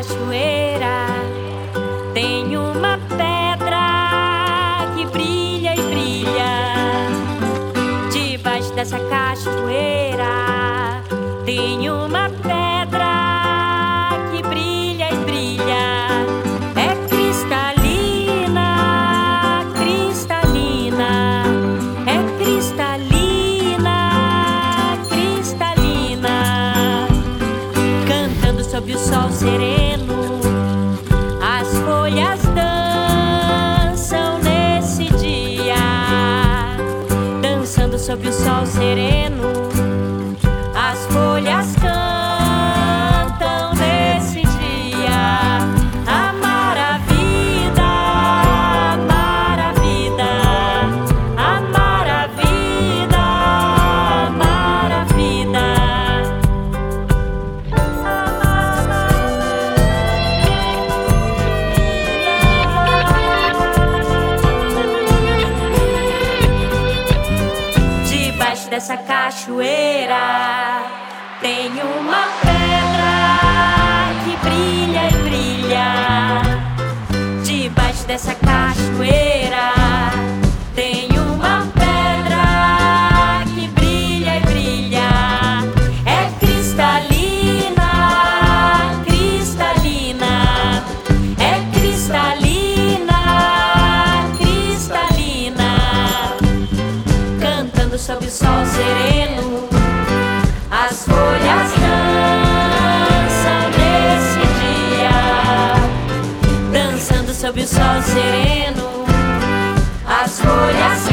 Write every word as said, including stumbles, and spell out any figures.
cachoeira tem uma pedra que brilha e brilha. Debaixo dessa cachoeira tem uma pedra que brilha e brilha. É cristalina, cristalina, é cristalina, cristalina. Cantando sob o sol sereno, as folhas dançam nesse dia. Dançando sob o sol sereno, as folhas cantam nesse dia. Amar a vida, amar a vida, amar a vida, amar a vida. Debaixo dessa cachoeira tem uma pedra que brilha e brilha. Debaixo dessa cachoeira tem uma pedra que brilha e brilha. É cristalina, cristalina, é cristalina, cristalina. Cantando sob o sol sereno, as folhas dançam nesse dia. Dançando sob o sol sereno, as folhas